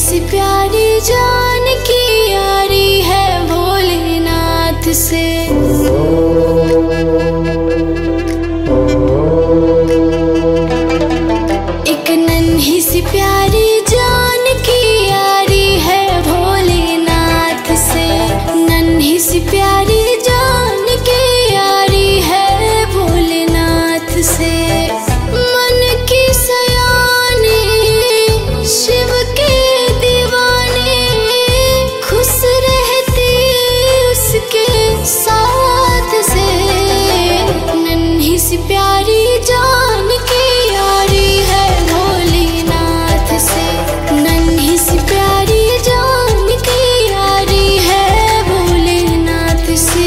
सी प्यारी जान की यारी है भोलेनाथ से। एक नन्ही सी प्यारी जान की यारी है भोलेनाथ से। नन्ही सी प्यारी जान की यारी है भोलेनाथ से। मन की सयानी शिव के दीवाने खुश रहती उसके साथ से। नन्ही सी प्यारी जान की यारी है भोलेनाथ से। नन्ही सी प्यारी जान की यारी है भोलेनाथ से।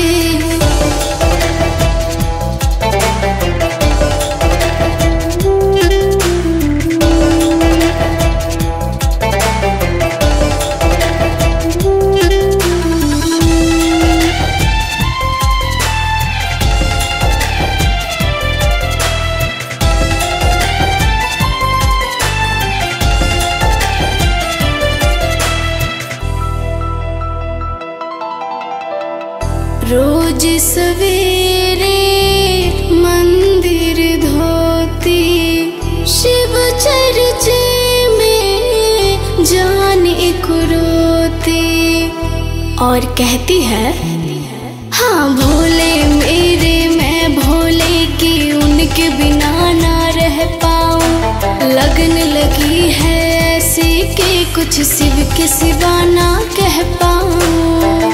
रोज सवेरे मंदिर धोती शिव चर्चे में जान एक रोती। और कहती है हाँ भोले मेरे मैं भोले की उनके बिना ना रह पाऊं। लगन लगी है ऐसे कि कुछ शिव के सिवा ना कह पाऊं।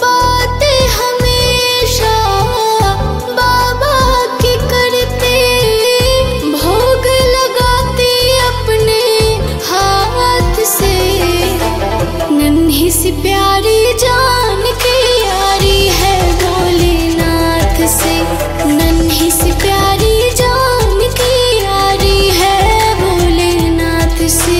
नन्ही सी प्यारी जान की यारी है भोलेनाथ से। नन्ही सी प्यारी जान की यारी है भोलेनाथ से।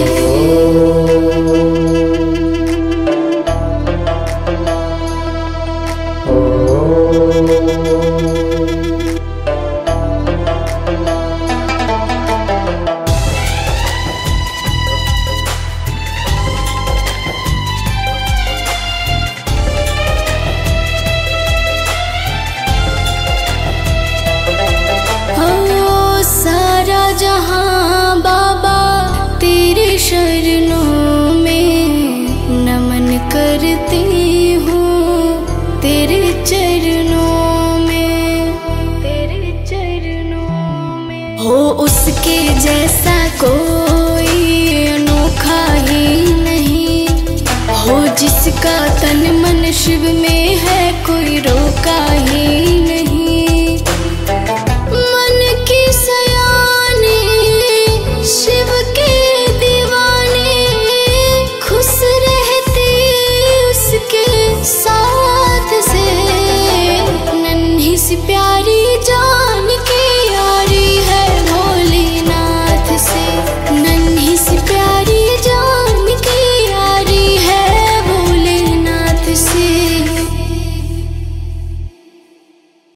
जहाँ बाबा तेरे शरणों में नमन करती हूँ। तेरे चरणों में, तेरे चरणों में हो उसके जैसा कोई अनोखा ही नहीं। हो जिसका तन मन शिव में है कोई रोका